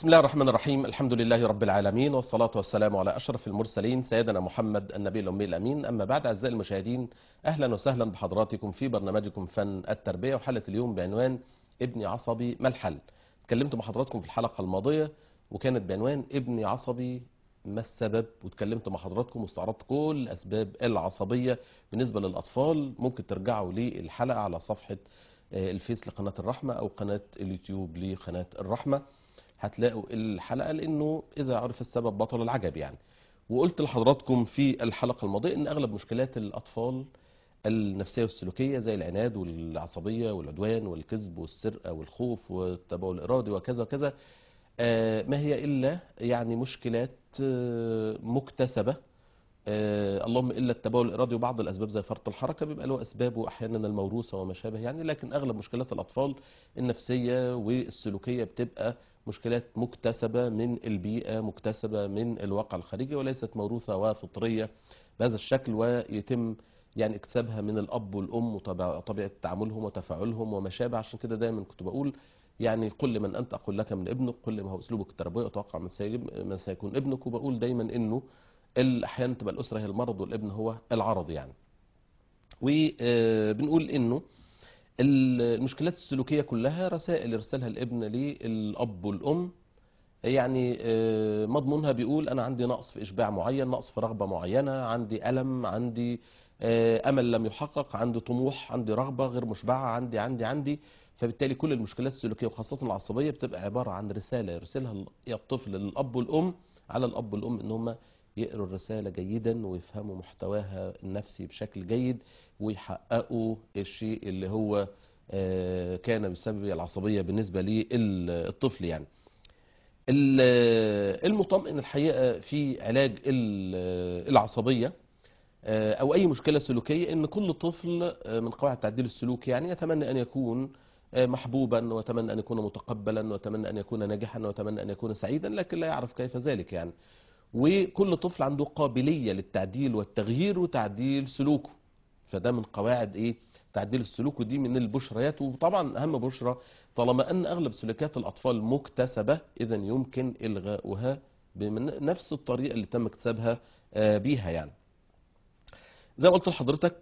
بسم الله الرحمن الرحيم. الحمد لله رب العالمين، والصلاة والسلام على أشرف المرسلين سيدنا محمد النبي الأمي الأمين. أما بعد، أعزائي المشاهدين، أهلا وسهلا بحضراتكم في برنامجكم فن التربية، وحلقة اليوم بعنوان ابني عصبي ما الحل. اتكلمت مع حضراتكم في الحلقة الماضية وكانت بعنوان ابني عصبي ما السبب، واتكلمت مع حضراتكم واستعرضت كل أسباب العصبية بالنسبة للأطفال. ممكن ترجعوا للحلقة على صفحة الفيس لقناة الرحمة أو قناة اليوتيوب لقناة الرحمة، هتلاقوا الحلقة، لأنه إذا عرف السبب بطل العجب يعني. وقلت لحضراتكم في الحلقة الماضية إن أغلب مشكلات الأطفال النفسية والسلوكية زي العناد والعصبية والعدوان والكذب والسرقة والخوف والتبول الإرادي وكذا وكذا ما هي إلا يعني مشكلات مكتسبة. اللهم الا التبول الارادي، وبعض الاسباب زي فرط الحركه بيبقى له اسباب، واحيانا الموروثه وما شابه يعني. لكن اغلب مشكلات الاطفال النفسيه والسلوكيه بتبقى مشكلات مكتسبه من البيئه، مكتسبه من الواقع الخارجي، وليست موروثه وفطريه بهذا الشكل، ويتم يعني اكتسابها من الاب والام وطبيعه تعاملهم وتفاعلهم وما شابه. عشان كده دايما كنت بقول يعني قل لمن انت اقول لك من ابنك، قل ما هو اسلوبك التربوي اتوقع من سيكون ابنك. وبقول دايما انه احيانا تبقى الاسره هي المرض والابن هو العرض يعني. وبنقول انه المشكلات السلوكيه كلها رسائل يرسلها الابن للاب والام، يعني مضمونها بيقول انا عندي نقص في اشباع معين، نقص في رغبه معينه، عندي الم، عندي امل لم يحقق، عندي طموح، عندي رغبه غير مشبعه، عندي. فبالتالي كل المشكلات السلوكيه وخاصه العصبيه بتبقى عباره عن رساله يرسلها الطفل للاب والام، على الاب والام ان هم يقروا الرساله جيدا ويفهموا محتواها النفسي بشكل جيد، ويحققوا الشيء اللي هو كان بسبب العصبيه بالنسبه للطفل يعني. المطمئن الحقيقة في علاج العصبية أو أي مشكلة سلوكية إن كل طفل من قواعد تعديل السلوك يعني يتمنى أن يكون محبوبا، ويتمنى أن يكون متقبلا، ويتمنى أن يكون ناجحا، ويتمنى أن يكون سعيدا، لكن لا يعرف كيف ذلك يعني. وكل طفل عنده قابلية للتعديل والتغيير وتعديل سلوكه، فده من قواعد ايه تعديل السلوك، ودي من البشريات. وطبعا اهم بشرة طالما ان اغلب سلوكيات الاطفال مكتسبة، اذا يمكن الغاؤها بنفس الطريقة اللي تم اكتسابها بيها يعني. زي ما قلت لحضرتك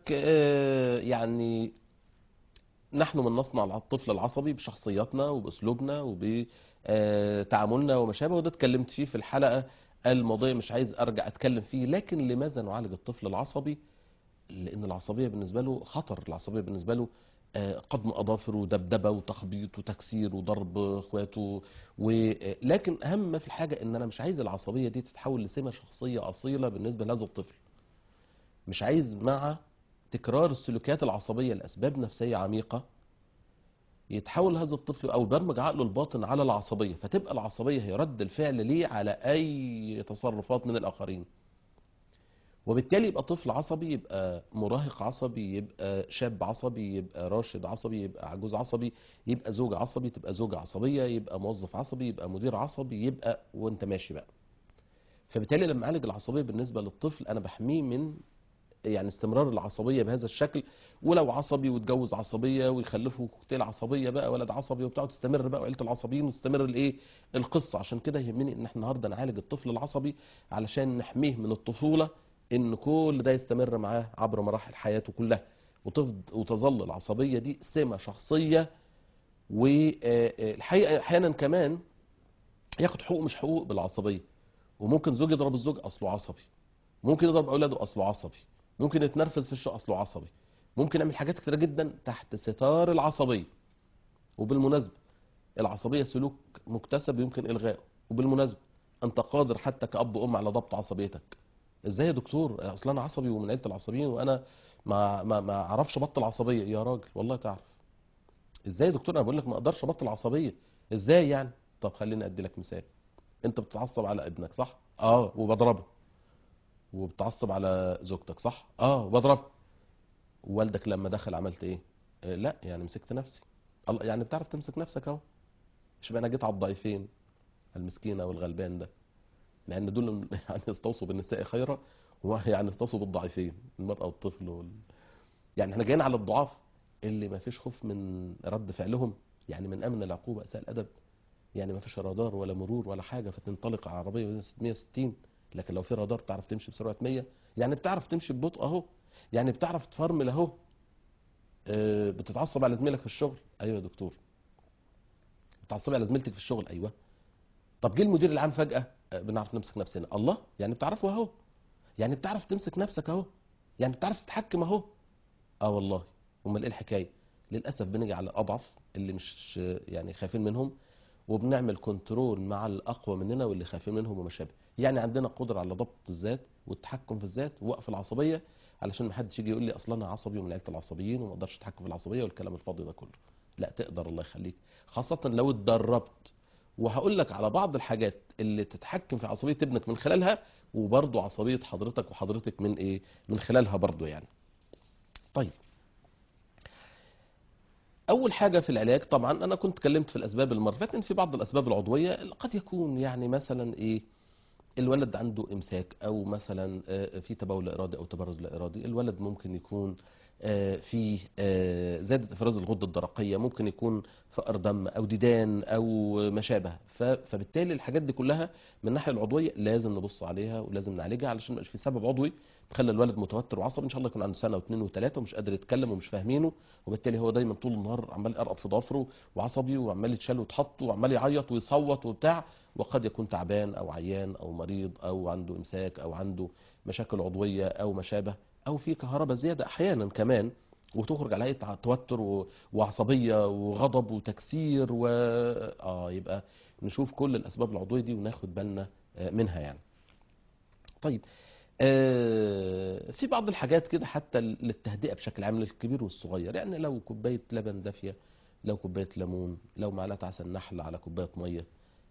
يعني نحن من نصنع الطفل العصبي بشخصياتنا وباسلوبنا وبتعاملنا وما شابه، وده اتكلمت فيه في الحلقة الماضية، مش عايز ارجع اتكلم فيه. لكن لماذا نعالج الطفل العصبي؟ لان العصبيه بالنسبه له خطر، العصبيه بالنسبه له قضم اظافر ودبدبه وتخبيط وتكسير وضرب اخواته. ولكن اهم ما في الحاجه ان انا مش عايز العصبيه دي تتحول لسمه شخصيه اصيله بالنسبه لهذا الطفل. مش عايز مع تكرار السلوكيات العصبيه لاسباب نفسيه عميقه يتحول هذا الطفل او برمج عقله الباطن على العصبيه، فتبقى العصبيه هي رد الفعل ليه على اي تصرفات من الاخرين. وبالتالي يبقى طفل عصبي، يبقى مراهق عصبي، يبقى شاب عصبي، يبقى راشد عصبي، يبقى عجوز عصبي، يبقى زوج عصبي، تبقى زوجة عصبية، يبقى موظف عصبي، يبقى مدير عصبي، يبقى وانت ماشي بقى. فبالتالي لما اعالج العصبية بالنسبة للطفل انا بحميه من يعني استمرار العصبية بهذا الشكل. ولو عصبي واتجوز عصبية ويخلفوا كوكتيل عصبية بقى، ولد عصبي وبتاع، وتستمر بقى وعيلة العصبيين وتستمر الايه القصة. عشان كده يهمني ان احنا النهارده نعالج الطفل العصبي علشان نحميه من الطفولة ان كل ده يستمر معاه عبر مراحل حياته كلها، وتظل العصبية دي سمة شخصية. والحقيقة احيانا كمان ياخد حقوق مش حقوق بالعصبية. وممكن زوج يضرب الزوج اصله عصبي، ممكن يضرب اولاده اصله عصبي، ممكن يتنرفز في الشقه اصله عصبي، ممكن يعمل حاجات كتيره جدا تحت ستار العصبيه. وبالمناسبه العصبيه سلوك مكتسب يمكن الغائه. وبالمناسبه انت قادر حتى كأب وام على ضبط عصبيتك. ازاي يا دكتور؟ اصلا انا عصبي ومن عيله العصبيين وانا ما اعرفش ابطل عصبيه. يا راجل والله تعرف. ازاي يا دكتور؟ انا بقول لك ما اقدرش ابطل عصبيه. ازاي يعني؟ طب خليني ادي لك مثال. انت بتتعصب على ابنك صح؟ اه وبضربه. وبتعصب على زوجتك صح؟ اه وبضربه. والدك لما دخل عملت ايه؟ لا يعني مسكت نفسي. الله، يعني بتعرف تمسك نفسك اهو. مش بقى انا جيت على الضعيفين، المسكينه والغلبان ده، لان دول يعني استوصوا بالنساء خيرا، ويعني استوصوا بالضعيفين، المراه والطفل يعني احنا جايين على الضعاف اللي ما فيش خوف من رد فعلهم، يعني من امن العقوبه اساء الادب. يعني ما فيش رادار ولا مرور ولا حاجه فتنطلق على عربيه 160. لكن لو في رادار تعرف تمشي بسرعه 100، يعني بتعرف تمشي ببطء اهو، يعني بتعرف تفرمل اهو. بتتعصب على زميلك في الشغل، ايوه يا دكتور. بتتعصبي على زميلتك في الشغل، ايوه. طب جه المدير العام فجاه، بنعرف نمسك نفسنا، الله، يعني بتعرفوا اهو، يعني بتعرف تمسك نفسك اهو، يعني بتعرف تتحكم اهو. اه والله. امال ايه الحكايه؟ للاسف بنيجي على الاضعف اللي مش يعني خايفين منهم، وبنعمل كنترول مع الاقوى مننا واللي خايفين منهم وما شابه. يعني عندنا قدره على ضبط الذات والتحكم في الذات ووقف العصبيه، علشان ما حدش يجي يقول لي اصلا انا عصبي ومن عيله العصبيين وما اقدرش اتحكم في العصبيه والكلام الفاضي ده كله. لا تقدر، الله يخليك، خاصه لو اتدربت. وهقول لك على بعض الحاجات اللي تتحكم في عصبيه ابنك من خلالها، وبرضه عصبيه حضرتك وحضرتك من ايه، من خلالها برضه يعني. طيب، اول حاجه في العلاج طبعا انا كنت اتكلمت في الاسباب المره اللي فاتت ان في بعض الاسباب العضويه قد يكون يعني مثلا ايه، الولد عنده امساك، او مثلا في تبول لا ارادي او تبرز لا ارادي. الولد ممكن يكون في زياده افراز الغده الدرقيه، ممكن يكون فقر دم او ديدان او ما شابه. فبالتالي الحاجات دي كلها من الناحيه العضويه لازم نبص عليها ولازم نعالجها، علشان ما يبقاش في سبب عضوي مخلي الولد متوتر وعصبي. ان شاء الله يكون عنده سنه واثنين وثلاثه ومش قادر يتكلم ومش فاهمينه، وبالتالي هو دايما طول النهار عمال يقرقط في ضفره وعصبي وعمال يتشال ويتحط وعمال يعيط ويصوت وبتاع، وقد يكون تعبان او عيان او مريض او عنده امساك او عنده مشاكل عضويه او ما شابه، او في كهرباء زياده احيانا كمان، وتخرج على هيئه توتر وعصبيه وغضب وتكسير يبقى نشوف كل الاسباب العضويه دي وناخد بالنا منها يعني. طيب، في بعض الحاجات كده حتى للتهدئه بشكل عام للكبير والصغير، يعني لو كوبايه لبن دافيه، لو كوبايه ليمون، لو معلقه عسل نحل على كوبايه ميه،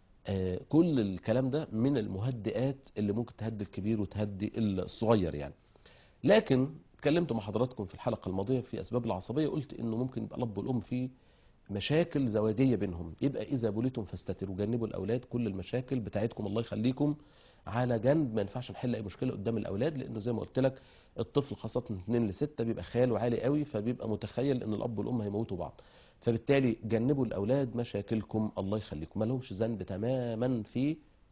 كل الكلام ده من المهدئات اللي ممكن تهدي الكبير وتهدي الصغير يعني. لكن اتكلمت مع حضراتكم في الحلقة الماضية في أسباب العصبية، قلت إنه ممكن يبقى الأب والأم في مشاكل زواجية بينهم، يبقى إذا بليتم فاستتروا، جنبوا الأولاد كل المشاكل بتاعتكم الله يخليكم على جنب. ما ينفعش نحل أي مشكلة قدام الأولاد، لأنه زي ما قلت لك الطفل خاصة من 2 ل 6 بيبقى خياله عالي قوي، فبيبقى متخيل إن الأب والأم هيموتوا بعض. فبالتالي جنبوا الأولاد مشاكلكم الله يخليكم، ما لهمش ذنب تماما في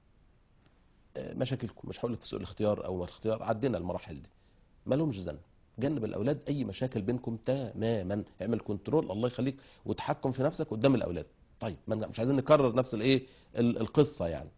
مشاكلكم. مش هقول لك في سوء الاختيار أو الاختيار، عدينا المراحل دي، ما لهمش ذنب. جنب الاولاد اي مشاكل بينكم تماما، اعمل كنترول الله يخليك وتحكم في نفسك قدام الاولاد. طيب، مش عايزين نكرر نفس الايه القصه يعني،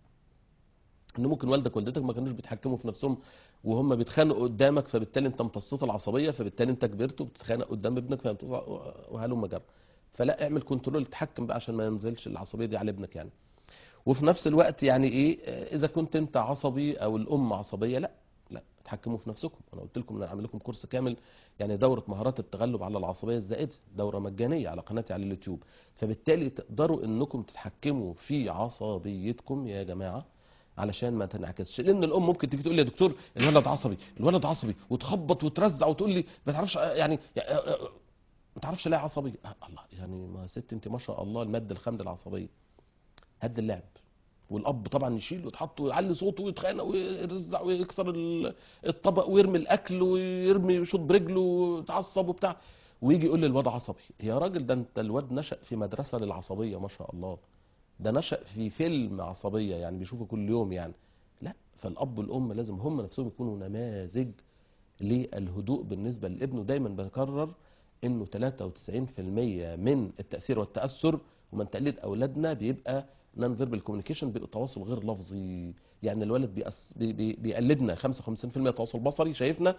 ان ممكن والدك ووالدتك ما كانوش بيتحكموا في نفسهم وهم بيتخانقوا قدامك، فبالتالي انت امتصيت العصبيه، فبالتالي انت كبرت وبتتخانق قدام ابنك وهلم جرى. فلا، اعمل كنترول، تحكم بقى عشان ما ينزلش العصبيه دي على ابنك يعني. وفي نفس الوقت يعني ايه، اذا كنت انت عصبي او الام عصبيه، لا لا، تحكموا في نفسكم. انا قلت لكم ان انا عامل لكم كورس كامل، يعني دوره مهارات التغلب على العصبيه الزائده، دوره مجانيه على قناتي على اليوتيوب. فبالتالي تقدروا انكم تتحكموا في عصبيتكم يا جماعه، علشان ما تنعكسش. لان الام ممكن تيجي تقول لي يا دكتور الولد عصبي، الولد عصبي، وتخبط وترزع وتقول لي ما تعرفش يعني ما تعرفش ليه عصبي. الله، يعني ما ست انت ما شاء الله الماده الخام للعصبيه. هد اللعب. والاب طبعا يشيل ويتحط ويعلي صوته ويتخانق ويرزع ويكسر الطبق ويرمي الاكل ويرمي يشوط برجله ويتعصب وبتاع، ويجي يقول لي الواد عصبي. يا راجل ده انت الواد نشأ في مدرسة للعصبية ما شاء الله، ده نشأ في فيلم عصبية يعني بيشوفه كل يوم يعني. لا، فالاب والام لازم هم نفسهم يكونوا نماذج للهدوء بالنسبة لابنه. دايما بكرر انه 93% من التأثير والتأثر ومن تقليد اولادنا بيبقى نون فيربال كوميونيكيشن، بيبقى تواصل غير لفظي. يعني الولد بيقلدنا 55% تواصل بصري شايفنا،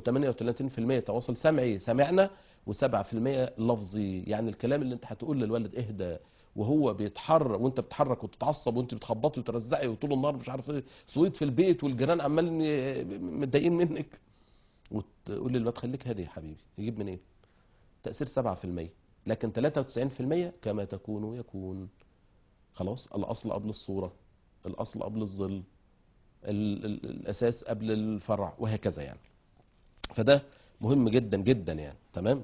و38% تواصل سمعي سمعنا، و7% لفظي. يعني الكلام اللي انت هتقول للولد اهدى وهو بيتحرك وانت بتتحرك وتتعصب وانت بتخبطي وترزعي وطول النهار مش عارف ايه صويت في البيت والجيران عمالين متضايقين منك، وتقول للواد خليك هادي يا حبيبي، يجيب منين؟ تأثير 7%، لكن 93% كما تكون يكون. خلاص، الأصل قبل الصورة، الأصل قبل الظل، الأساس قبل الفرع، وهكذا يعني. فده مهم جدا جدا يعني. تمام.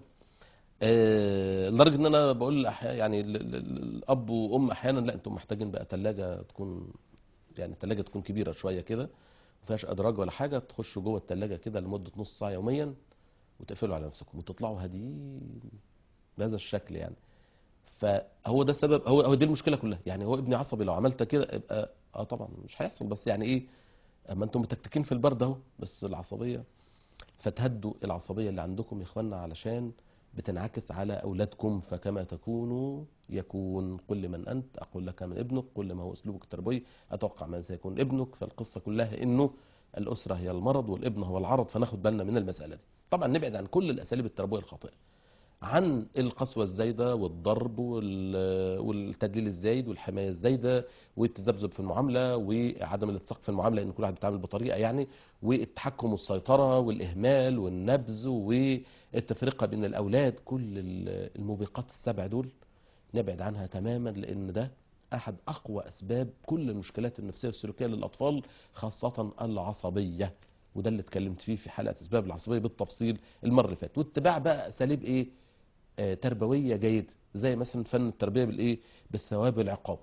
لدرجة ان انا بقول يعني الاب وام احيانا لا انتم محتاجين بقى ثلاجة تكون، يعني الثلاجة تكون كبيرة شوية كده، ما فيهاش ادراج ولا حاجة، تخشوا جوه الثلاجة كده لمدة نص ساعة يوميا، وتقفلوا على نفسكم وتطلعوا هاديين بهذا الشكل يعني. فهو ده السبب، هو دي المشكله كلها. يعني هو ابني عصبي، لو عملت كده يبقى طبعا مش هيحصل، بس يعني ايه، اما انتم متكتكين في البرد اهو، بس العصبيه. فتهدوا العصبيه اللي عندكم يا اخوانا، علشان بتنعكس على اولادكم. فكما تكونوا يكون. قل من انت اقول لك من ابنك، قل ما هو اسلوبك التربوي اتوقع من سيكون ابنك. فالقصه كلها انه الاسره هي المرض والابن هو العرض، فناخد بالنا من المساله دي. طبعا نبعد عن كل الاساليب التربويه الخاطئه، عن القسوة الزايدة والضرب والتدليل الزايد والحماية الزايدة والتذبذب في المعاملة وعدم الاتساق في المعاملة، لأن كل واحد بيتعامل بطريقة يعني، والتحكم والسيطرة والإهمال والنبذ والتفرقة بين الأولاد. كل الموبقات السبع دول نبعد عنها تماما، لأن ده أحد أقوى أسباب كل المشكلات النفسية والسلوكية للأطفال، خاصة العصبية. وده اللي اتكلمت فيه في حلقة أسباب العصبية بالتفصيل المرة اللي فاتت. واتباع بقى أساليب إيه تربويه جيده، زي مثلا فن التربيه بالايه، بالثواب والعقاب.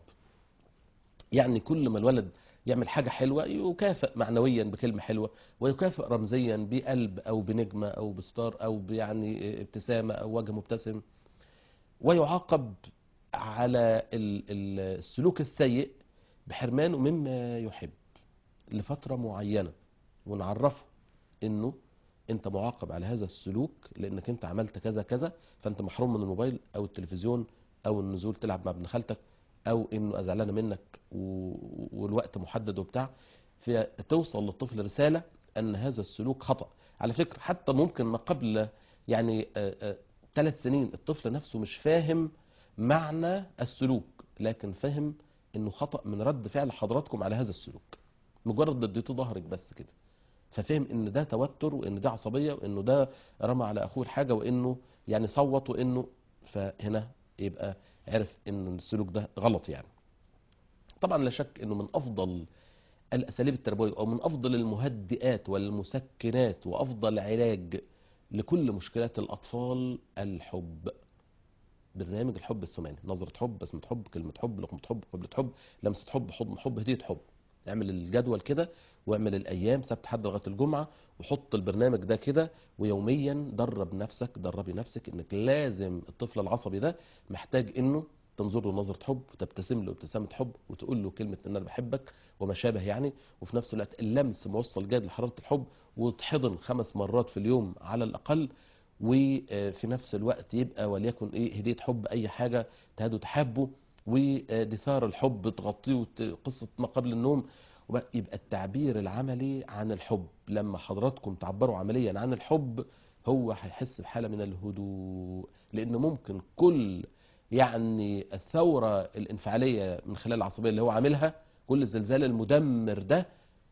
يعني كل ما الولد يعمل حاجه حلوه يكافئ معنويا بكلمه حلوه، ويكافئ رمزيا بقلب او بنجمه او بستار او يعني ابتسامه او وجه مبتسم، ويعاقب على السلوك السيء بحرمانه مما يحب لفتره معينه، ونعرفه انه انت معاقب على هذا السلوك لانك انت عملت كذا كذا، فانت محروم من الموبايل او التلفزيون او النزول تلعب مع ابن خالتك، او انه زعلانه منك والوقت محدد وبتاع. فتوصل للطفل رساله ان هذا السلوك خطأ. على فكره حتى ممكن ما قبل يعني 3 سنين الطفل نفسه مش فاهم معنى السلوك، لكن فهم انه خطأ من رد فعل حضراتكم على هذا السلوك، مجرد اديته ظهرك بس كده. ففهم ان ده توتر، وان ده عصبيه، وانه ده رمى على اخوه الحاجه، وانه يعني صوت، وانه فهنا يبقى عرف ان السلوك ده غلط يعني. طبعا لا شك انه من افضل الاساليب التربويه او من افضل المهدئات والمسكنات وافضل علاج لكل مشكلات الاطفال الحب. برنامج الحب الثماني: نظرة حب، بسمة حب، كلمة حب، لقمة حب، قبلة حب، لمسة حب، حضن حب، هدية حب. اعمل الجدول كده، واعمل الايام سبت حد لغايه الجمعه، وحط البرنامج ده كده، ويوميا درب نفسك، دربي نفسك انك لازم الطفل العصبي ده محتاج انه تنظر له نظره حب، وتبتسم له ابتسامه حب، وتقول له كلمه ان انا بحبك وما شابه يعني. وفي نفس الوقت اللمس موصل جاد لحراره الحب، وتحضن 5 مرات في اليوم على الاقل. وفي نفس الوقت يبقى وليكن ايه هديه حب، اي حاجه تهدوا تحبه، ودثار الحب تغطيه قصه ما قبل النوم. يبقى التعبير العملي عن الحب، لما حضراتكم تعبروا عمليا عن الحب هو هيحس بحاله من الهدوء. لان ممكن كل يعني الثوره الانفعاليه من خلال العصبيه اللي هو عاملها، كل الزلزال المدمر ده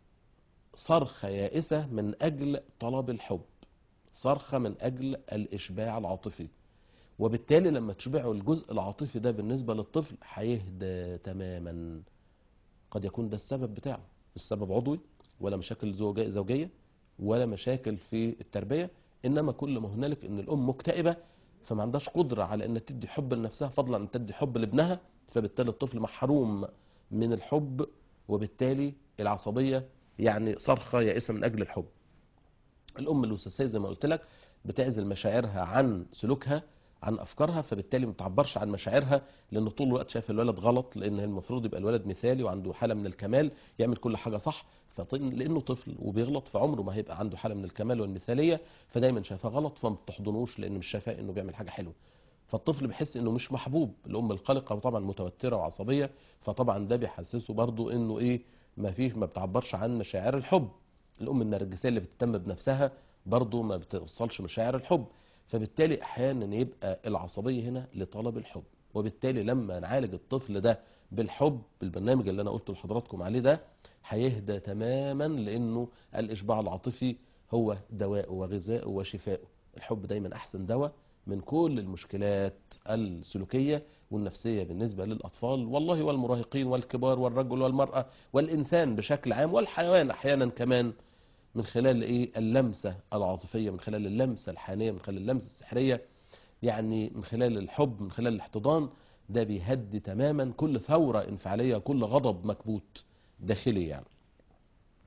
صرخه يائسه من اجل طلب الحب، صرخة من أجل الإشباع العاطفي. وبالتالي لما تشبعوا الجزء العاطفي ده بالنسبة للطفل هيهدى تماما. قد يكون ده السبب بتاعه، السبب عضوي، ولا مشاكل زوجية، ولا مشاكل في التربية، إنما كل ما هنالك إن الأم مكتئبة، فما عندهاش قدرة على أن تدي حب لنفسها فضلا عن تدي حب لابنها، فبالتالي الطفل محروم من الحب، وبالتالي العصبية يعني صرخة يائسة من أجل الحب. الام الوسواسيه زي ما قلت لك بتعزل مشاعرها عن سلوكها، عن افكارها، فبالتالي ما بتعبرش عن مشاعرها، لان طول الوقت شايف الولد غلط، لان المفروض يبقى الولد مثالي وعنده حاله من الكمال، يعمل كل حاجه صح. لانه طفل وبيغلط، فعمره ما هيبقى عنده حاله من الكمال والمثاليه، فدايما شايفاه غلط، فما بتحضنوش لان مش شايفاه انه بيعمل حاجه حلوه. فالطفل بيحس انه مش محبوب. الام القلقه وطبعا متوتره وعصبيه، فطبعا ده بيحسسه برضو انه ايه، ما بتعبرش عن مشاعر الحب. الام النرجسيه اللي بتهتم بنفسها برضو ما بتوصلش مشاعر الحب. فبالتالي احيانا يبقى العصبيه هنا لطلب الحب. وبالتالي لما نعالج الطفل ده بالحب، بالبرنامج اللي انا قلت لحضراتكم عليه ده، هيهدى تماما، لانه الاشباع العاطفي هو دواء وغذاء وشفاء. الحب دايما احسن دواء من كل المشكلات السلوكيه والنفسيه بالنسبه للاطفال والله، والمراهقين والكبار والرجل والمراه والانسان بشكل عام، والحيوان احيانا كمان، من خلال ايه اللمسه العاطفيه، من خلال اللمسه الحانيه، من خلال اللمسه السحريه، يعني من خلال الحب، من خلال الاحتضان. ده بيهدي تماما كل ثوره انفعاليه، كل غضب مكبوت داخلي يعني.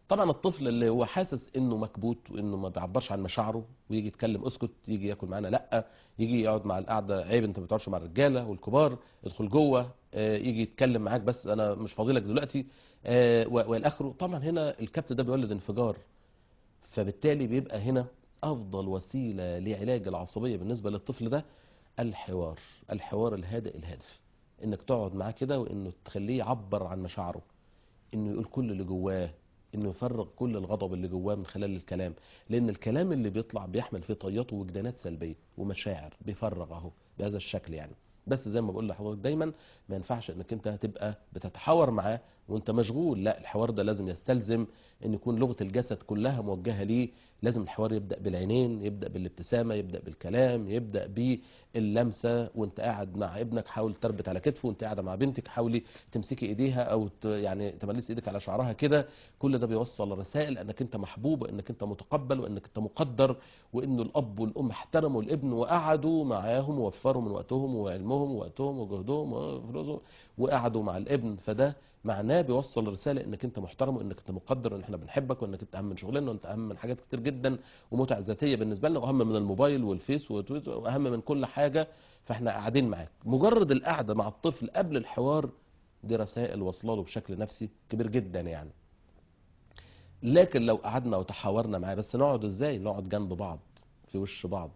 طبعا الطفل اللي هو حاسس انه مكبوت وانه ما بيعبرش عن مشاعره ويجي يتكلم اسكت، يجي ياكل معانا لا، يجي يقعد مع القعده عيب انت ما بتقعدش مع الرجاله والكبار، ادخل جوه، يجي يتكلم معاك بس انا مش فاضي لك دلوقتي، والاخره. طبعا هنا الكبت ده بيولد انفجار. فبالتالي بيبقى هنا افضل وسيله لعلاج العصبيه بالنسبه للطفل ده الحوار، الحوار الهادئ الهادف، انك تقعد معاه كده وانه تخليه يعبر عن مشاعره، انه يقول كل اللي جواه، انه يفرغ كل الغضب اللي جواه من خلال الكلام. لان الكلام اللي بيطلع بيحمل فيه طيات ووجدانات سلبيه ومشاعر، بيفرغ اهو بهذا الشكل يعني. بس زي ما بقول لحضرتك دايما، ما ينفعش انك انت هتبقى بتتحاور معاه وانت مشغول، لا، الحوار ده لازم يستلزم ان يكون لغه الجسد كلها موجهه ليه. لازم الحوار يبدا بالعينين، يبدا بالابتسامه، يبدا بالكلام، يبدا باللمسه. وانت قاعد مع ابنك حاول تربط على كتفه، وانت قاعده مع بنتك حاولي تمسكي ايديها او يعني تملسي ايدك على شعرها كده. كل ده بيوصل رسائل انك انت محبوب، وانك انت متقبل، وانك انت مقدر، وانه الاب والام احترموا الابن وقعدوا معاهم ووفروا من وقتهم وعلمهم ووقتهم وجهدهم وفلوسهم وقعدوا مع الابن. فده معناه بيوصل رساله انك انت محترم، وانك انت مقدر، وان احنا بنحبك، وانك انت اهم من شغلنا، وانت اهم من حاجات كتير جدا ومتع ذاتيه بالنسبه لنا، واهم من الموبايل والفيس وتويتر، واهم من كل حاجه. فاحنا قاعدين معاك. مجرد القعده مع الطفل قبل الحوار دي رسائل واصله له بشكل نفسي كبير جدا يعني. لكن لو قعدنا وتحاورنا معاه، بس نقعد ازاي؟ نقعد جنب بعض في وش بعض.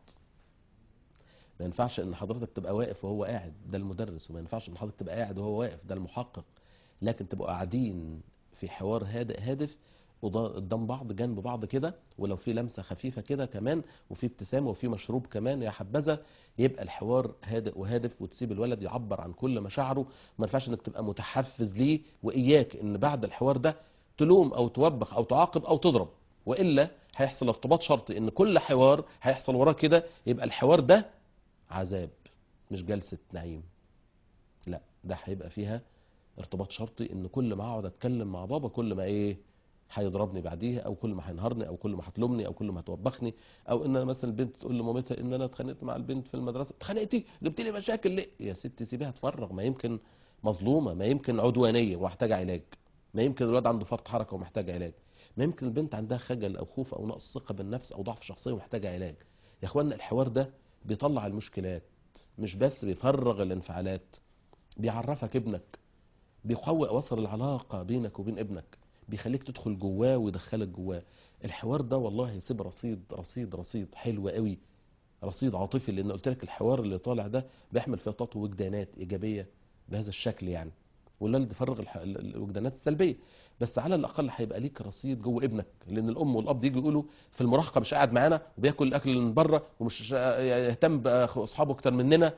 ما ينفعش ان حضرتك تبقى واقف وهو قاعد، ده المدرس، وما ينفعش ان حضرتك تبقى قاعد وهو واقف، ده المحقق. لكن تبقوا قاعدين في حوار هادئ هادف قدام بعض جنب بعض كده، ولو في لمسه خفيفه كده كمان، وفي ابتسامه وفي مشروب كمان يا حبذا، يبقى الحوار هادئ وهادف، وتسيب الولد يعبر عن كل مشاعره. ما ينفعش انك تبقى متحفز ليه، واياك ان بعد الحوار ده تلوم او توبخ او تعاقب او تضرب، والا هيحصل ارتباط شرطي ان كل حوار هيحصل وراه كده يبقى الحوار ده عذاب مش جلسة نعيم. لا، ده هيبقى فيها ارتباط شرطي ان كل ما اقعد اتكلم مع بابا كل ما ايه هيضربني بعديها، او كل ما هينهارني، او كل ما هتلومني، او كل ما هتوبخني. او ان مثلا البنت تقول لمامتها ان انا اتخانقت مع البنت في المدرسه. اتخانقتي؟ جبت لي مشاكل ليه؟ يا ستي سيبيها تفرغ، ما يمكن مظلومه، ما يمكن عدوانيه ومحتاجه علاج، ما يمكن الواد عنده فرط حركه ومحتاج علاج، ما يمكن البنت عندها خجل او خوف او نقص ثقه بالنفس او ضعف شخصيه ومحتاجه علاج. يا اخوانا الحوار ده بيطلع المشكلات، مش بس بيفرغ الانفعالات، بيعرفك ابنك، بيقوي اواصر العلاقه بينك وبين ابنك، بيخليك تدخل جواه ويدخلك جواه. الحوار ده والله هيسيب رصيد رصيد رصيد حلو قوي، رصيد عاطفي. لان قلت لك الحوار اللي طالع ده بيحمل فيه طاقه وجدانات ايجابيه بهذا الشكل يعني، والولد يفرغ الوجدانات السلبيه. بس على الاقل هيبقى ليك رصيد جوه ابنك. لان الام والاب يجوا يقولوا في المراهقه مش قاعد معانا وبياكل الاكل من بره ومش يهتم باصحابه اكتر مننا.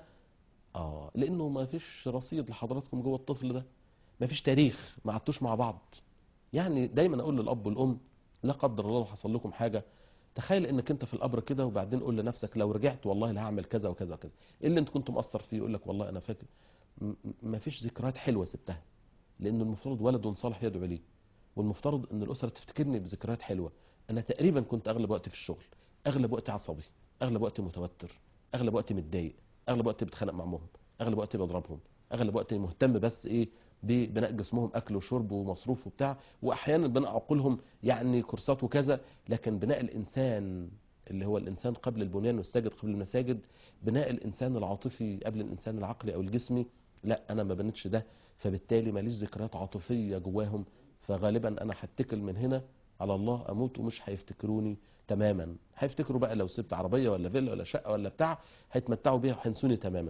لانه ما فيش رصيد لحضراتكم جوه الطفل ده، ما فيش تاريخ، ما قعدتوش مع بعض. يعني دايما اقول للاب والام لا قدر الله لو حصل لكم حاجه، تخيل انك انت في القبر كده، وبعدين قول لنفسك لو رجعت والله لا هعمل كذا وكذا وكذا. ايه اللي انت كنت مقصر فيه؟ يقول لك والله انا فاكر ما فيش ذكريات حلوه سبتها. لان المفترض ولد صالح يدعو لي، والمفترض ان الاسره تفتكرني بذكريات حلوه. انا تقريبا كنت اغلب وقتي في الشغل، اغلب وقتي عصبي، اغلب وقتي متوتر، اغلب وقتي متضايق، اغلب وقتي بتخانق مع امهم، اغلب وقتي بضربهم، اغلب وقتي مهتم بس ايه ببناء جسمهم، اكل وشرب ومصروف وبتاع، واحيانا بناء عقولهم يعني كورسات وكذا. لكن بناء الانسان اللي هو الانسان قبل البنيان والساجد قبل المساجد، بناء الانسان العاطفي قبل الانسان العقلي او الجسمي، لا انا ما بنتش ده. فبالتالي ماليش ذكريات عاطفيه جواهم. فغالبا انا هتكل من هنا على الله اموت ومش هيفتكروني تماما. هيفتكروا بقى لو سبت عربيه ولا فيلا ولا شقه ولا بتاع، هيتمتعوا بيها وهينسوني تماما.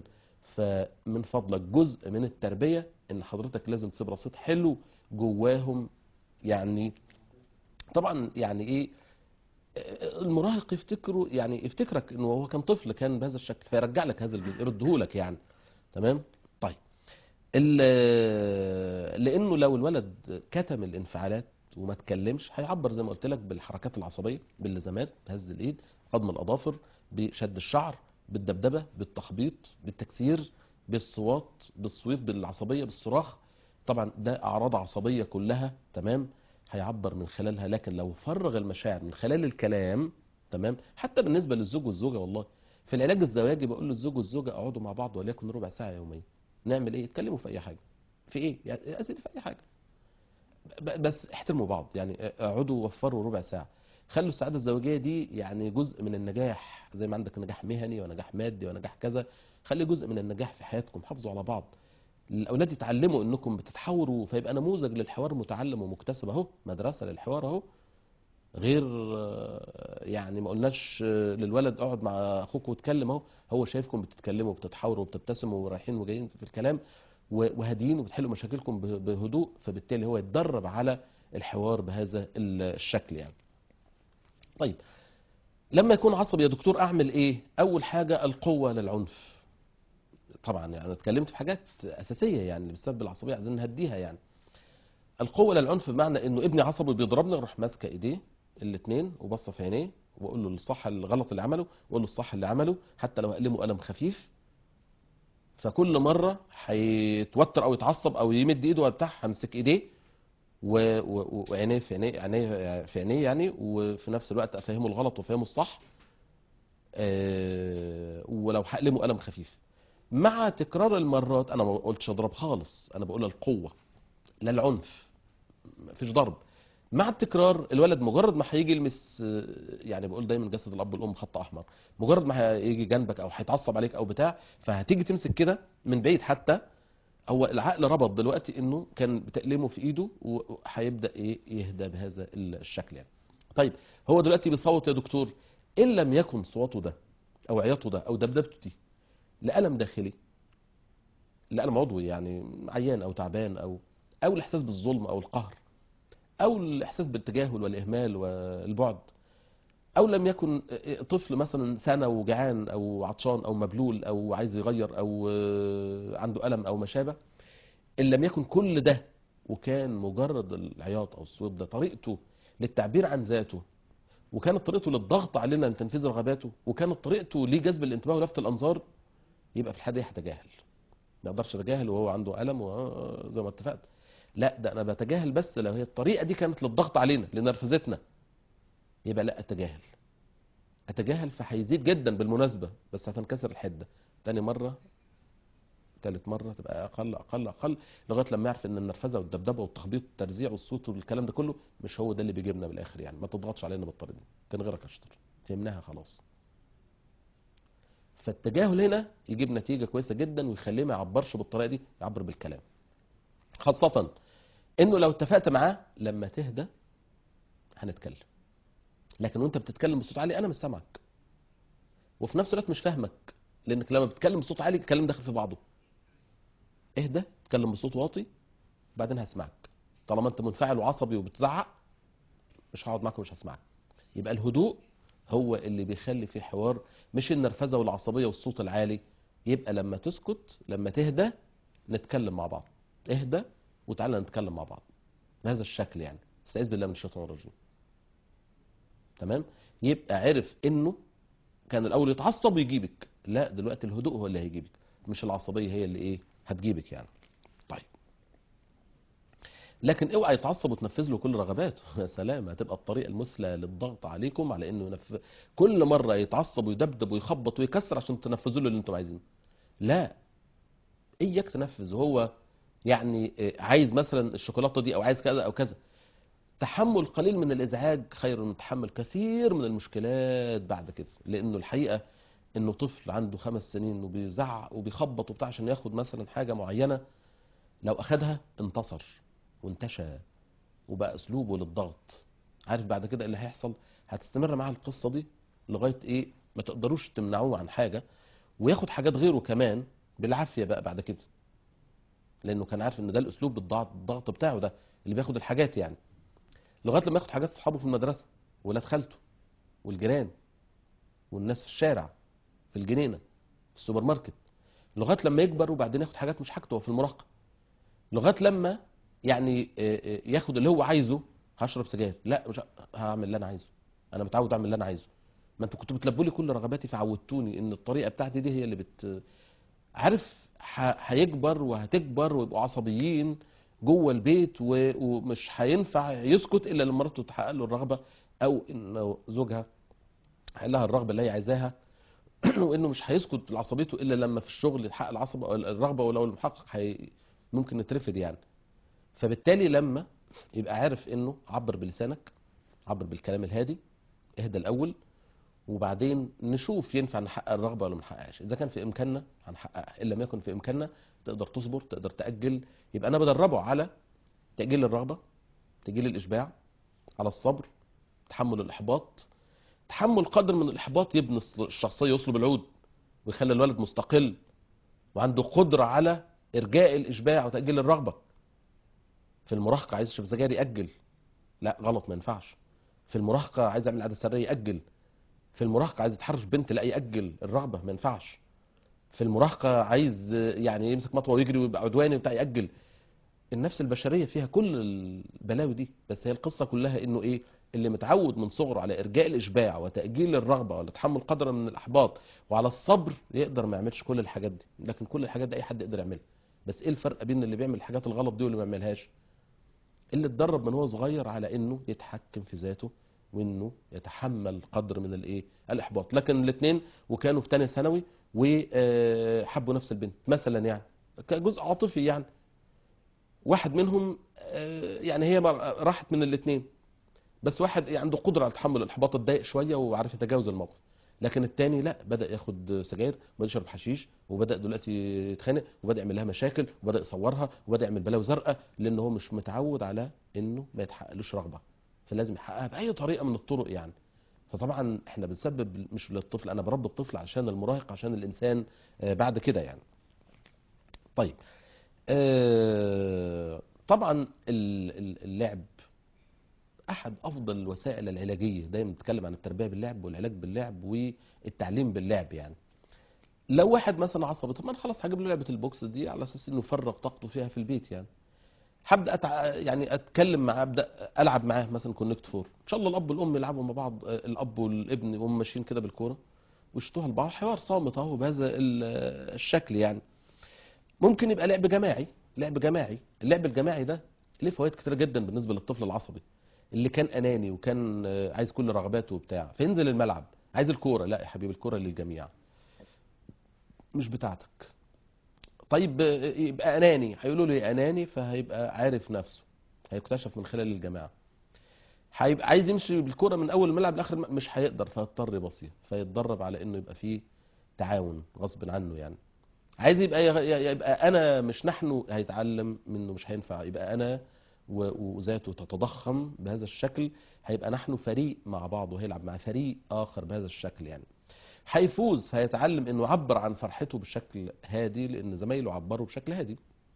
فمن فضلك جزء من التربيه ان حضرتك لازم تسيب رصيد حلو جواهم يعني. طبعا يعني ايه، المراهق يفتكره يعني يفتكرك انه هو كان طفل كان بهذا الشكل، فيرجع لك هذا الجزء يرده لك يعني. تمام. طيب لانه لو الولد كتم الانفعالات وما تكلمش، هيعبر زي ما قلت لك بالحركات العصبيه، باللزمات، بهز الايد، قضم الاظافر، بشد الشعر، بالدبدبه، بالتخبيط، بالتكسير، بالصوات، بالصويت، بالعصبيه، بالصراخ. طبعا ده اعراض عصبيه كلها. تمام. هيعبر من خلالها. لكن لو فرغ المشاعر من خلال الكلام، تمام، حتى بالنسبه للزوج والزوجه والله، في العلاج الزواجي بقول للزوج والزوجه اقعدوا مع بعض وليكن ربع ساعه يوميا. نعمل ايه؟ اتكلموا في اي حاجه. في ايه؟ يعني يا سيدي في اي حاجه. بس احترموا بعض يعني، اقعدوا وفروا ربع ساعة. خلوا السعادة الزوجية دي يعني جزء من النجاح، زي ما عندك نجاح مهني ونجاح مادي ونجاح كذا، خلي جزء من النجاح في حياتكم. حافظوا على بعض، الاولاد يتعلموا انكم بتتحاوروا، فيبقى نموذج للحوار متعلم ومكتسب اهو، مدرسة للحوار اهو. غير يعني ما قلناش للولد اقعد مع اخوك واتكلم اهو، هو شايفكم بتتكلموا وبتتحاوروا وبتبتسموا ورايحين وجايين في الكلام وهاديين وبتحلوا مشاكلكم بهدوء، فبالتالي هو يتدرب على الحوار بهذا الشكل يعني. طيب، لما يكون عصبي يا دكتور اعمل ايه؟ اول حاجة القوة للعنف. طبعا يعني انا اتكلمت في حاجات اساسية يعني بسبب العصبية عايزين نهديها يعني. القوة للعنف بمعنى انه ابني عصبي بيضربني، اروح ماسكه ايديه الاثنين وبص في عينيه واقول له الصح الغلط اللي عمله، واقول له الصح اللي عمله حتى لو اقلمه قلم خفيف. فكل مره هيتوتر او يتعصب او يمد ايده ولا بتاع، همسك ايديه وعينيه في عينيه، عينيه في عينيه يعني، وفي نفس الوقت افهمه الغلط وافهمه الصح. ولو هقلمه قلم خفيف مع تكرار المرات، انا ما قلتش اضرب خالص، انا بقول القوه لا العنف، مفيش ضرب. مع التكرار الولد مجرد ما هيجي يلمس، يعني بقول دايما جسد الاب والام خط احمر، مجرد ما هيجي جنبك او هيتعصب عليك او بتاع، فهتيجي تمسك كده من بعيد حتى، هو العقل ربط دلوقتي انه كان بتألمه في ايده وهيبدا ايه يهدى بهذا الشكل يعني. طيب، هو دلوقتي بيصوت يا دكتور، ان لم يكن صوته ده او عياطه ده او دبدبته دي لألم داخلي، لألم عضوي يعني عيان او تعبان، او الاحساس بالظلم او القهر، او الاحساس بالتجاهل والاهمال والبعد، او لم يكن طفل مثلا سنه وجعان او عطشان او مبلول او عايز يغير او عنده الم او ما شابه، ان لم يكن كل ده وكان مجرد العياط او الصوت ده طريقته للتعبير عن ذاته، وكانت طريقته للضغط علينا لتنفيذ رغباته، وكانت طريقته لجذب الانتباه ولفت الانظار، يبقى في الحاله دي هتجاهل. ما اقدرش اتجاهل وهو عنده الم زي ما اتفقت، لا ده انا بتجاهل بس لو هي الطريقه دي كانت للضغط علينا لنرفزتنا، يبقى لا اتجاهل. اتجاهل فهيزيد جدا بالمناسبه، بس هتنكسر الحده. تاني مره، تالت مره تبقى اقل اقل اقل، لغايه لما يعرف ان النرفزه والدبدبه والتخبيط والترزيع والصوت والكلام ده كله مش هو ده اللي بيجيبنا بالاخر يعني. ما تضغطش علينا بالطريقه دي، كان غيرك اشطر، فهمناها خلاص. فالتجاهل هنا يجيب نتيجه كويسه جدا ويخليه ما يعبرش بالطريقه دي، يعبر بالكلام. خاصه انه لو اتفقت معاه لما تهدى هنتكلم، لكن وانت بتتكلم بصوت عالي انا مش سامعك، وفي نفس الوقت مش فاهمك، لانك لما بتتكلم بصوت عالي الكلام داخل في بعضه. اهدى، اتكلم بصوت واطي، بعدين هسمعك. طالما انت منفعل وعصبي وبتزعق مش هقعد معاك ومش هسمعك. يبقى الهدوء هو اللي بيخلي في حوار، مش النرفزه والعصبيه والصوت العالي. يبقى لما تسكت، لما تهدى، نتكلم مع بعض. اهدى وتعالى نتكلم مع بعض بهذا الشكل يعني. استعيذ بالله من الشيطان الرجيم. تمام. يبقى عرف انه كان الاول يتعصب ويجيبك، لا دلوقتي الهدوء هو اللي هيجيبك، مش العصبيه هي اللي ايه هتجيبك يعني. طيب، لكن اوعى يتعصب وتنفذ له كل رغباته يا سلام، هتبقى الطريقه المثلى للضغط عليكم على انه كل مره يتعصب ويدبدب ويخبط ويكسر عشان تنفذوا له اللي انتم عايزينه. لا، اياك تنفذ. وهو يعني عايز مثلا الشوكولاته دي او عايز كذا او كذا، تحمل قليل من الازعاج خير من تحمل كثير من المشكلات بعد كده. لانه الحقيقه انه طفل عنده 5 سنين وبيزعق وبيخبط وبتاع عشان ياخد مثلا حاجه معينه، لو اخدها انتصر وانتشى وبقى اسلوبه للضغط، عارف بعد كده اللي هيحصل؟ هتستمر معاه القصه دي لغايه ايه ما تقدروش تمنعوه عن حاجه، وياخد حاجات غيره كمان بالعافيه بقى بعد كده، لانه كان عارف ان ده الاسلوب الضغط بتاعه ده اللي بياخد الحاجات يعني، لغايه لما ياخد حاجات اصحابه في المدرسه، ولاد خالته والجيران والناس في الشارع، في الجنينه، في السوبر ماركت، لغايه لما يكبر وبعدين ياخد حاجات مش حاجته في المراهقه، لغايه لما يعني ياخد اللي هو عايزه. هشرب سجاير، لا مش هعمل اللي انا عايزه، انا متعود اعمل اللي انا عايزه. ما انتوا كنتوا بتلبوا لي كل رغباتي فعودتوني ان الطريقه بتاعتي دي هي اللي عارف هيكبر وهتكبر ويبقوا عصبيين جوه البيت ومش هينفع يسكت الا لما مراته تحقق له الرغبه، او ان زوجها هيحقق لها الرغبه اللي هي عايزاها وانه مش هيسكت لعصبيته الا لما في الشغل يحقق العصبه او الرغبه، ولو المحقق ممكن يترفض يعني. فبالتالي لما يبقى عارف انه عبر بلسانك، عبر بالكلام الهادي، اهدى الاول، وبعدين نشوف ينفع نحقق الرغبه ولا ما نحققهاش. اذا كان في امكاننا هنحققها، ان لم يكن في امكاننا تقدر تصبر، تقدر تاجل. يبقى انا بدربه على تاجيل الرغبه، تاجيل الاشباع، على الصبر، تحمل الاحباط. تحمل قدر من الاحباط يبني الشخصيه، يصلب العود ويخلي الولد مستقل وعنده قدره على ارجاء الاشباع وتاجيل الرغبه. في المراهقه عايز يشرب سجاير ياجل، لا غلط ما ينفعش. في المراهقه عايز يعمل عاده سريه ياجل. في المراهقه عايز يتحرش بنت، لا ياجل الرغبه ما ينفعش. في المراهقه عايز يعني يمسك مطوه ويجري ويبقى عدواني وبتاع ياجل. النفس البشريه فيها كل البلاوي دي، بس هي القصه كلها انه ايه؟ اللي متعود من صغره على ارجاء الاشباع وتاجيل الرغبه ولا تحمل قدر من الاحباط وعلى الصبر يقدر ما يعملش كل الحاجات دي. لكن كل الحاجات دي اي حد يقدر يعملها. بس ايه الفرق بين اللي بيعمل الحاجات الغلط دي واللي ما بيعملهاش؟ اللي اتدرب من هو صغير على انه يتحكم في ذاته وانه يتحمل قدر من الايه؟ الاحباط. لكن الاثنين وكانوا في ثانيه ثانوي وحبوا نفس البنت مثلا، يعني كجزء عاطفي يعني، واحد منهم يعني هي راحت من الاثنين، بس واحد عنده قدره على تحمل الاحباط، اتضايق شويه وعارف يتجاوز الموقف. لكن التاني لا، بدا ياخد سجاير وبدا يشرب حشيش وبدا دلوقتي يتخانق وبدا يعمل لها مشاكل وبدا يصورها وبدا يعمل بلاوي زرقاء، لان هو مش متعود على انه ما يتحققلوش رغبه، فلازم يحققها باي طريقه من الطرق يعني. فطبعا احنا بنسبب مش للطفل، انا بربي الطفل عشان المراهق، عشان الانسان بعد كده يعني. طيب طبعا اللعب احد افضل الوسائل العلاجيه. دايما بنتكلم عن التربيه باللعب والعلاج باللعب والتعليم باللعب يعني. لو واحد مثلا عصبي، طب ما انا خلاص هجيب له لعبه البوكس دي على اساس انه يفرغ طاقته فيها في البيت يعني. هبدا يعني اتكلم معاه، ابدا العب معاه مثلا كونكت فور، ان شاء الله الاب والام يلعبوا مع بعض، الاب والابن وهم ماشيين كده بالكوره ويشتوها لبعض، حوار صامت اهو بهذا الشكل يعني. ممكن يبقى لعب جماعي. لعب جماعي، اللعب الجماعي ده ليه فوائد كتيره جدا بالنسبه للطفل العصبي اللي كان اناني وكان عايز كل رغباته وبتاع، فينزل الملعب عايز الكوره، لا يا حبيبي الكوره للجميع مش بتاعتك. طيب يبقى اناني، هيقولوا له اناني، فهيبقى عارف نفسه، هيكتشف من خلال الجماعه. هيبقى عايز يمشي بالكوره من اول الملعب لاخر مش هيقدر، فيضطر يبصيها، فيتدرب على انه يبقى فيه تعاون غصب عنه يعني. عايز يبقى انا مش نحن، هيتعلم منه مش هينفع يبقى انا وذاته تتضخم بهذا الشكل. هيبقى نحن فريق مع بعض وهيلعب مع فريق اخر بهذا الشكل يعني. هيفوز، هيتعلم انه يعبر عن فرحته بشكل هادي لان زمايله عبروا بشكل هادي.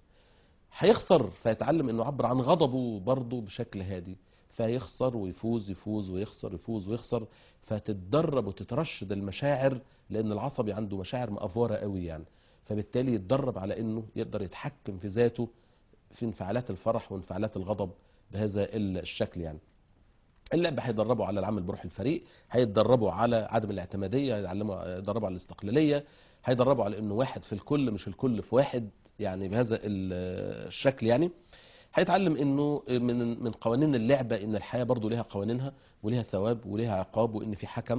هيخسر، فيتعلم انه يعبر عن غضبه برضه بشكل هادي، فيخسر ويفوز، يفوز ويخسر، يفوز ويخسر. فتتدرب وتترشد المشاعر، لان العصبي عنده مشاعر مأفورة قوي يعني. فبالتالي يتدرب على انه يقدر يتحكم في ذاته في انفعالات الفرح وانفعالات الغضب بهذا الشكل يعني. اللعب هيدربوا على العمل بروح الفريق، هيتدربوا على عدم الاعتماديه، يدربوا على الاستقلاليه، هيدربوا على انه واحد في الكل مش الكل في واحد يعني بهذا الشكل يعني. هيتعلم انه من قوانين اللعبه ان الحياه برضو ليها قوانينها وليها ثواب وليها عقاب، وان في حكم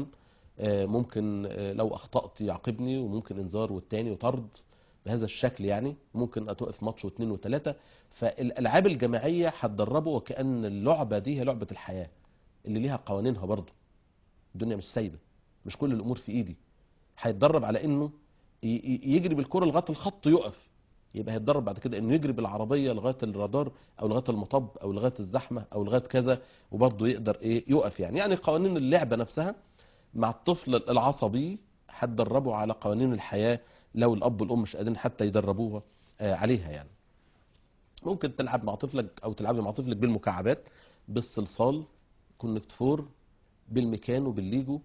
ممكن لو اخطات يعاقبني، وممكن انذار والتاني وطرد بهذا الشكل يعني. ممكن اتوقف ماتش واثنين وثلاثه. فالالعاب الجماعيه هتدربه وكأن اللعبه دي هي لعبه الحياه اللي ليها قوانينها برضه. الدنيا مش سايبه، مش كل الامور في ايدي. هيتدرب على انه يجري بالكره لغايه الخط يقف. يبقى هيتدرب بعد كده انه يجري بالعربيه لغايه الرادار او لغايه المطب او لغايه الزحمه او لغايه كذا، وبرضه يقدر ايه يقف يعني. يعني قوانين اللعبه نفسها مع الطفل العصبي هتدربه على قوانين الحياه لو الاب والام مش قادرين حتى يدربوها عليها يعني. ممكن تلعب مع طفلك او تلعبي مع طفلك بالمكعبات، بالصلصال، كونكت فور، بالميكانو، بالليجو.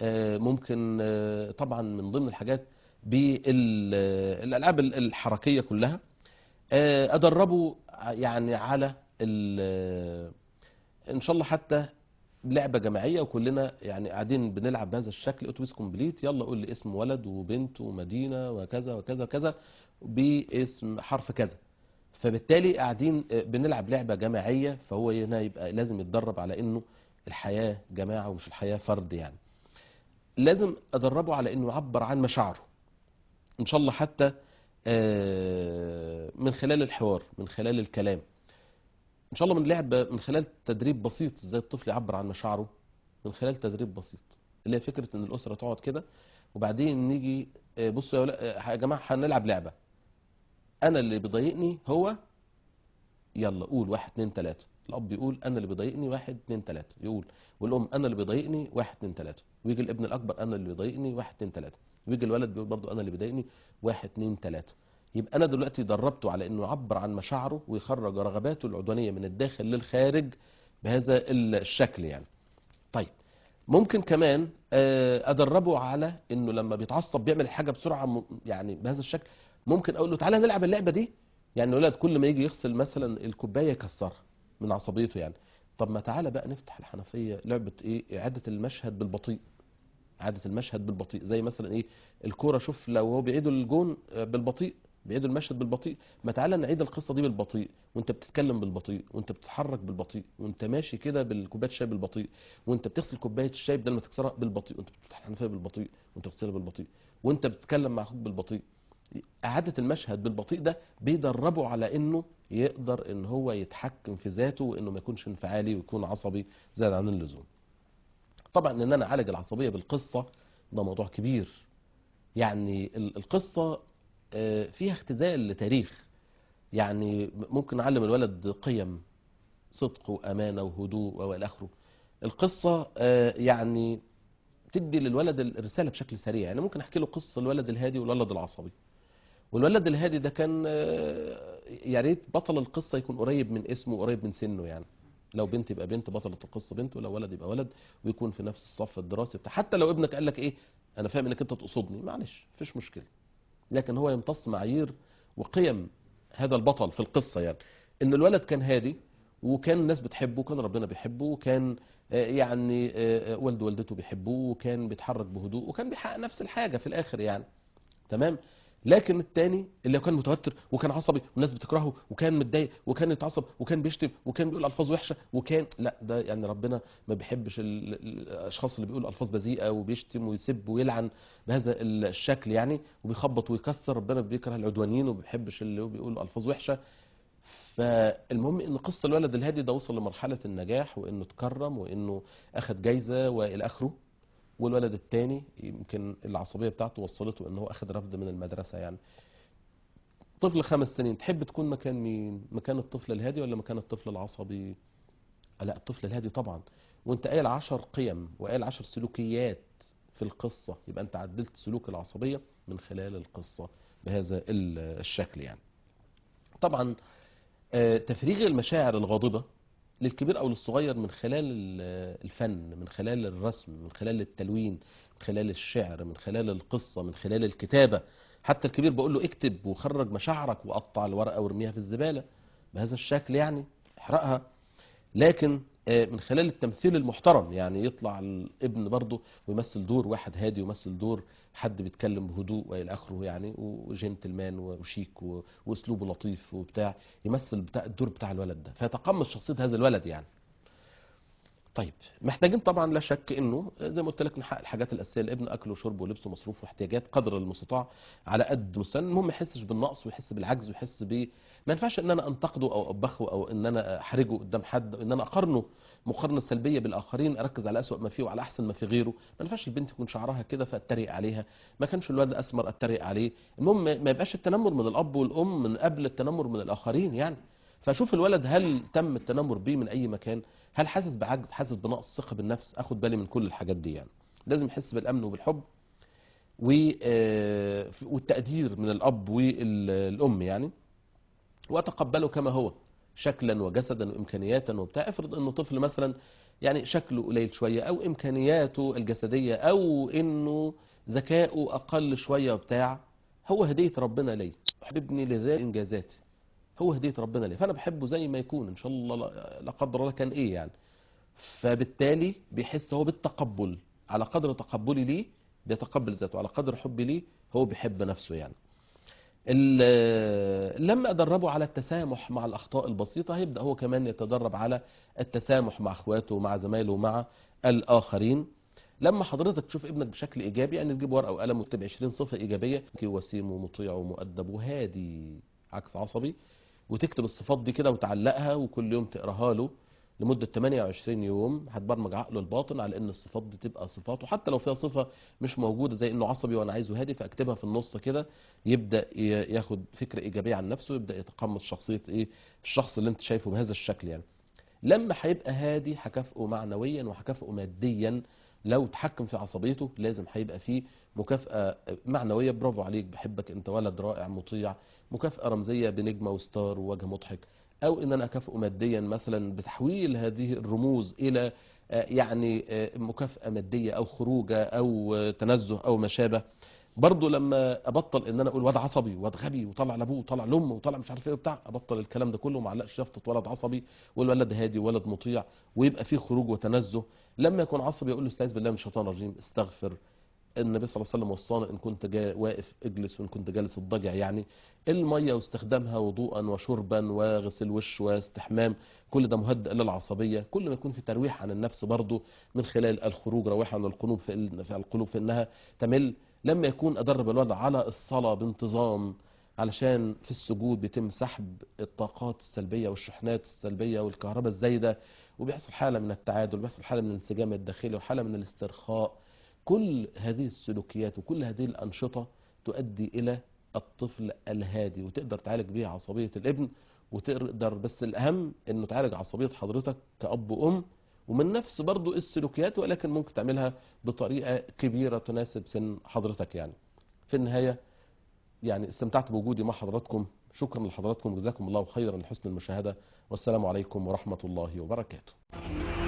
ممكن طبعا من ضمن الحاجات بالالعاب الحركيه كلها. ادربه يعني على ان شاء الله حتى لعبه جماعيه وكلنا يعني قاعدين بنلعب بهذا الشكل، اتوبيس كومبليت، يلا قول لي اسم ولد وبنت ومدينه وكذا وكذا وكذا باسم حرف كذا. فبالتالي قاعدين بنلعب لعبه جماعيه، فهو هنا يبقى لازم يتدرب على انه الحياه جماعه ومش الحياه فرد يعني. لازم ادربه على انه يعبر عن مشاعره ان شاء الله حتى من خلال الحوار، من خلال الكلام. ان شاء الله من لعب من خلال تدريب بسيط ازاي الطفل يعبر عن مشاعره، من خلال تدريب بسيط، اللي هي فكره ان الاسره تقعد كده وبعدين نيجي بصوا يا جماعه هنلعب لعبه، انا اللي بيضايقني هو، يلا قول واحد اتنين تلاته، الاب يقول انا اللي بيضايقني واحد اتنين تلاته، يقول، والام انا اللي بيضايقني واحد اتنين تلاته، ويجي الابن الاكبر انا اللي بيضايقني واحد اتنين تلاته، ويجي الولد بيقول برضو انا اللي بيضايقني واحد اتنين تلاته. يبقى انا دلوقتي دربته على انه يعبر عن مشاعره ويخرج رغباته العدوانيه من الداخل للخارج بهذا الشكل يعني. طيب ممكن كمان ادربه على انه لما بيتعصب بيعمل حاجه بسرعه يعني بهذا الشكل، ممكن اقول له تعالى نلعب اللعبه دي. يعني الولد كل ما يجي يغسل مثلا الكوبايه يكسرها من عصبيته يعني، طب ما تعالى بقى نفتح الحنفيه، لعبه ايه، اعاده المشهد بالبطيء، اعاده المشهد بالبطيء، زي مثلا ايه، الكوره، شوف لو هو بيعيدوا الجون بالبطيء، بيعيدوا المشهد بالبطيء، ما تعالى نعيد القصه دي بالبطيء، وانت بتتكلم بالبطيء، وانت بتتحرك بالبطيء، وانت ماشي كده بالكوبايه الشاي بالبطيء، وانت بتغسل كوبايه الشاي بدل ما تكسرها بالبطيء، وانت بتفتح الحنفيه بالبطيء، وانت بتغسلها بالبطيء، وانت بتتكلم مع اخوك بالبطيء. اعاده المشهد بالبطيء ده بيدربه على انه يقدر ان هو يتحكم في ذاته، وانه ما يكونش انفعالي ويكون عصبي زيادة عن اللزوم. طبعا ان انا اعالج العصبيه بالقصه ده موضوع كبير. يعني القصه فيها اختزال لتاريخ، يعني ممكن نعلم الولد قيم صدق وامانه وهدوء والى اخره. القصه يعني تدي للولد الرساله بشكل سريع. يعني ممكن احكي له قصه الولد الهادي والولد العصبي. والولد الهادي ده كان يا ريت بطل القصه يكون قريب من اسمه وقريب من سنه يعني. لو بنت يبقى بنت بطلة القصه بنت، ولو ولد يبقى ولد، ويكون في نفس الصف الدراسي بتاع. حتى لو ابنك قال لك ايه، انا فاهم انك انت تقصدني، معلش مفيش مشكله، لكن هو يمتص معايير وقيم هذا البطل في القصه يعني. ان الولد كان هادي، وكان الناس بتحبه، وكان ربنا بيحبه، وكان يعني والده ووالدته بيحبوه، وكان بيتحرك بهدوء، وكان بيحقق نفس الحاجه في الاخر يعني. تمام. لكن التاني اللي كان متوتر وكان عصبي والناس بتكرهه وكان متضايق وكان يتعصب وكان بيشتم وكان بيقول الفاظ وحشه، وكان لا، ده يعني ربنا ما بيحبش الاشخاص اللي بيقولوا الفاظ بذيئه وبيشتم ويسب ويلعن بهذا الشكل يعني، وبيخبط ويكسر. ربنا بيكره العدوانيين وما بيحبش اللي هو بيقولوا الفاظ وحشه. فالمهم ان قصه الولد الهادي ده وصل لمرحله النجاح، وانه اتكرم، وانه اخذ جايزه والى اخره. والولد الثاني يمكن العصبيه بتاعته وصلته ان هو اخذ رفض من المدرسه يعني. طفل 5 سنين، تحب تكون مكان مين؟ مكان الطفل الهادي ولا مكان الطفل العصبي؟ لا، الطفل الهادي طبعا. وانت قايل 10 قيم وقايل 10 سلوكيات في القصه، يبقى انت عدلت سلوك العصبيه من خلال القصه بهذا الشكل يعني. طبعا تفريغ المشاعر الغاضبه للكبير او للصغير من خلال الفن، من خلال الرسم، من خلال التلوين، من خلال الشعر، من خلال القصة، من خلال الكتابة. حتى الكبير بقول له اكتب وخرج مشاعرك وقطع الورقة وارميها في الزبالة بهذا الشكل يعني، احرقها. لكن من خلال التمثيل المحترم، يعني يطلع الابن برضه ويمثل دور واحد هادي، ويمثل دور حد بيتكلم بهدوء والى اخره يعني، وجنتلمان وشيك واسلوبه لطيف وبتاع، يمثل بتاع الدور بتاع الولد ده، فيتقمص شخصية هذا الولد يعني. طيب محتاجين طبعا لا شك انه زي ما قلت لك نحقق الحاجات الاساسيه للابن، اكله وشربه ولبسه ومصروفه واحتياجات قدر المستطاع على قد مستواه. المهم ما يحسش بالنقص ويحس بالعجز ويحس ما ينفعش ان انا انتقده او اوبخه او ان انا احرجه قدام حد، ان انا اقارنه مقارنه سلبيه بالاخرين، اركز على اسوأ ما فيه وعلى احسن ما في غيره. ما ينفعش البنت يكون شعرها كده فاتريق عليها، ما كانش الولد اسمر اتريق عليه. المهم ما يبقاش التنمر من الاب والام من قبل التنمر من الاخرين يعني. فاشوف الولد هل تم التنمر بيه من اي مكان، هل حاسس بعجز، حاسس بنقص ثقه بالنفس، اخد بالي من كل الحاجات دي يعني. لازم يحس بالامن وبالحب والتقدير من الاب والام يعني، واتقبله كما هو شكلا وجسدا وامكانياتا وبتاع. افرض انه طفل مثلا يعني شكله قليل شويه، او امكانياته الجسديه، او انه ذكائه اقل شويه وبتاع، هو هديه ربنا لي، احببني لذات انجازاتي، هو هديه ربنا لي، فانا بحبه زي ما يكون ان شاء الله، لا قدر الله كان ايه يعني. فبالتالي بيحس هو بالتقبل، على قدر تقبلي ليه بيتقبل ذاته، على قدر حبي ليه هو بيحب نفسه يعني. لما ادربه على التسامح مع الاخطاء البسيطه، هيبدا هو كمان يتدرب على التسامح مع اخواته ومع زمايله ومع الاخرين. لما حضرتك تشوف ابنك بشكل ايجابي، يعني تجيب ورقه وقلم وتكتب 20 صفه ايجابيه، وسيم ومطيع ومؤدب وهادي عكس عصبي، وتكتب الصفات دي كده وتعلقها وكل يوم تقراها له لمدة 28 يوم، هتبرمج عقله الباطن على ان الصفات دي تبقى صفاته، حتى لو فيها صفة مش موجودة زي انه عصبي وانا عايزه هادي فاكتبها في النص كده، يبدأ ياخد فكرة ايجابية عن نفسه، يبدأ يتقمص شخصية ايه الشخص اللي انت شايفه بهذا الشكل يعني. لما هيبقى هادي هكافئه معنويا وهكافئه ماديا. لو تحكم في عصبيته لازم هيبقى فيه مكافأة معنوية، برافو عليك، بحبك، انت ولد رائع مطيع، مكافأة رمزية بنجمة وستار ووجه مضحك. او ان انا اكافئه ماديا مثلا بتحويل هذه الرموز الى يعني مكافأة مادية او خروجه او تنزه او ما شابه. برضه لما ابطل ان انا اقول واد عصبي واد غبي وطلع لابوه وطلع لامه وطلع مش عارف ايه وبتاع، ابطل الكلام ده كله وما علقش يافطه ولد عصبي والولد هادي وولد مطيع، ويبقى فيه خروج وتنزه. لما يكون عصبي اقول له استعيذ بالله من الشيطان الرجيم، استغفر، النبي صلى الله عليه وسلم وصانا ان كنت واقف اجلس وان كنت جالس اضطجع يعني. الميه واستخدامها وضوءا وشربا وغسل وش واستحمام، كل ده مهدئ للعصبيه. كل ما يكون في ترويح عن النفس برضه من خلال الخروج، رويح عن القلوب في القلوب فانها تمل. لما يكون ادرب الولد على الصلاه بانتظام، علشان في السجود بيتم سحب الطاقات السلبيه والشحنات السلبيه والكهرباء الزايده، وبيحصل حاله من التعادل، بيحصل حاله من الانسجام الداخلي وحاله من الاسترخاء. كل هذه السلوكيات وكل هذه الأنشطة تؤدي إلى الطفل الهادي، وتقدر تعالج بيها عصبية الابن، وتقدر بس الأهم أنه تعالج عصبية حضرتك كأب وأم، ومن نفس برضو السلوكيات، ولكن ممكن تعملها بطريقة كبيرة تناسب سن حضرتك يعني. في النهاية يعني استمتعت بوجودي مع حضراتكم، شكرا لحضراتكم، جزاكم الله خيرا لحسن المشاهدة، والسلام عليكم ورحمة الله وبركاته.